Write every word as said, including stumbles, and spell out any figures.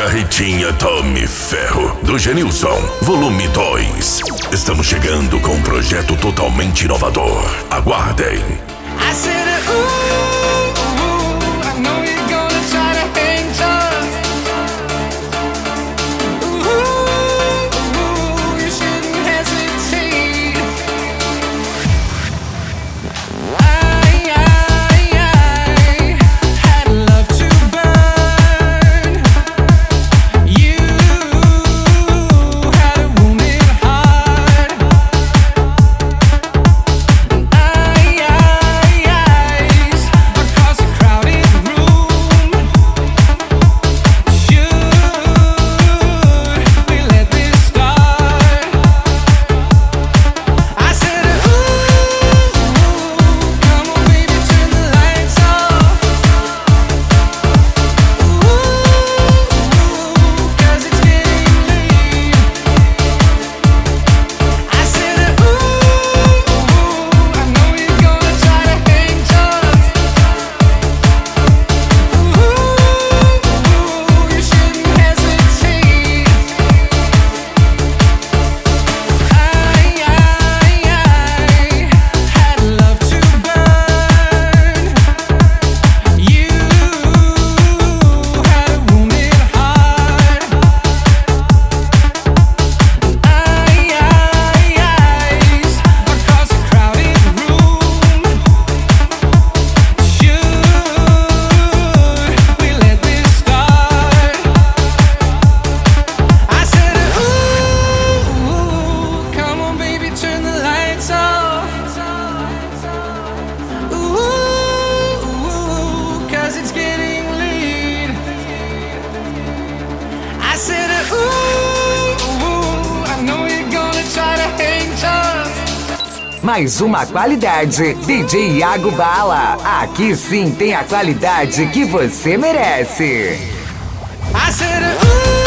Toca Ritinha, Tome Ferro, do Genilson, volume dois. Estamos chegando com um projeto totalmente inovador. Aguardem. I said, ooh, ooh, I know you're gonna try to hang tough. Ooh, ooh, you shouldn't hesitate. I, I, I had love to burn. You had a wounded heart. I, I across a crowded room. Should we let this start? I said, ooh, come on baby, turn the lights off. Ooh, 'cause it's getting late. I said, ooh, I know you're gonna try to hang tough. Ooh, you shouldn't hesitate. I, I, I had love to burn. You had a wounded heart. I, I, across a crowded room. Should we let this start? I said, ooh, come on baby, turn the lights off. Ooh, 'cause it's getting late. I said, ooh, I know you're gonna try to hang tough. Mais uma qualidade, D J Iago Bala. Aqui sim tem a qualidade que você merece. I said, ooh.